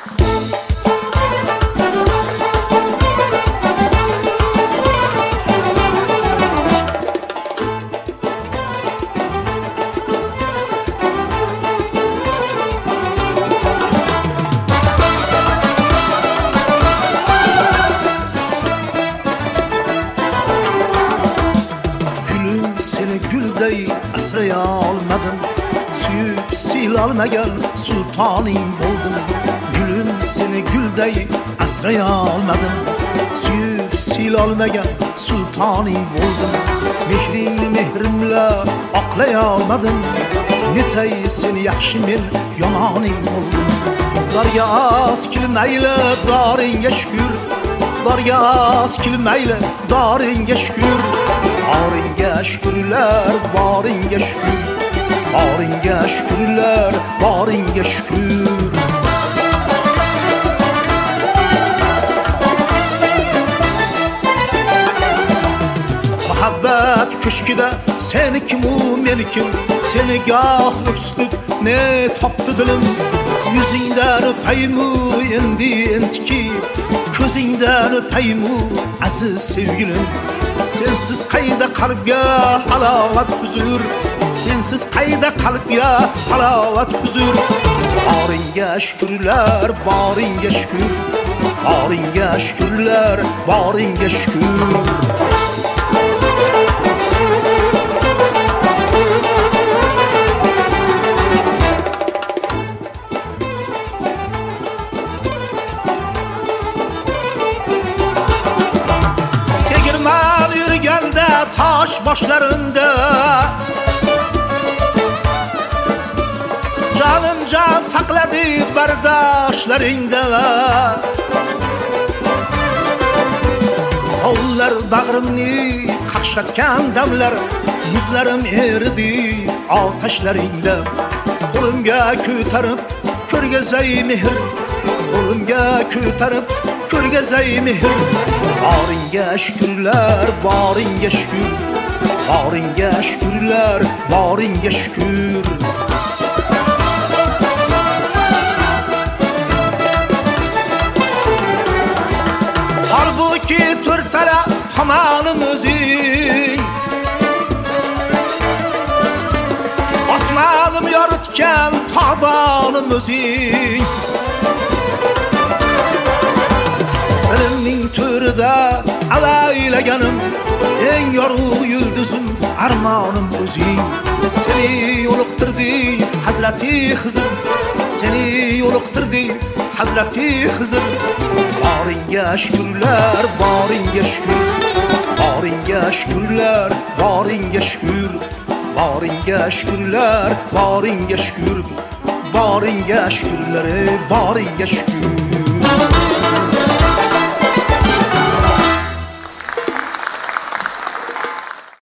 Seni güldey asraya almadım, suyup sil almagan sultaning buldum. Gülüm seni güldey asraya almadım, suyup sil almagan sultaning buldum. Mehrini mehrimle oqlay olmadim, netay seni yaxshi men yomoning buldum. Darga oz kilmayli doringga shukr, darga oz kilmayli doringga shukr. Boringga şükürler, boringga şükür. Boringga şükürler, boringga şükür. Muhabbet köşkide seni kimu melikim, seni gah öksütüp ne toptu dilim. Yüzünden öpeymu endi entiki, közünden öpeymu aziz sevgilim. Sensiz qayda qalbga halovat huzur, sensiz qayda qalbga halovat huzur. Boringga şükürler, boringga şükür. Boringga şükürler, boringga şükür. Taş başlarında canım can sakladı bardaşlarında. Onlar bağrımni qaşlatgan damlar, yuzlarim eridi ateşlarında. Qo'limga ko'tarib ko'rgazay mehr, qo'limga ko'tarib ko'rgazay mehr. Boringga şükürler, boringga şükür. Boringga şükürler, boringga şükür. Halbuki to'rttala tomonim o'zing, osmonim yoritgan tobonim o'zing. Elimning to'rida avaylaganim, eng yorug' yulduzim armonim o'zing. Seni yo'liqtirdi Hazrati Xizr, seni yo'liqtirdi Hazrati Xizr. Boringga şükürler, boringga şükür. Boringga şükürler, boringga şükür. Boringga şükürler, boringga şükür. Boringga şükürler, boringga şükür.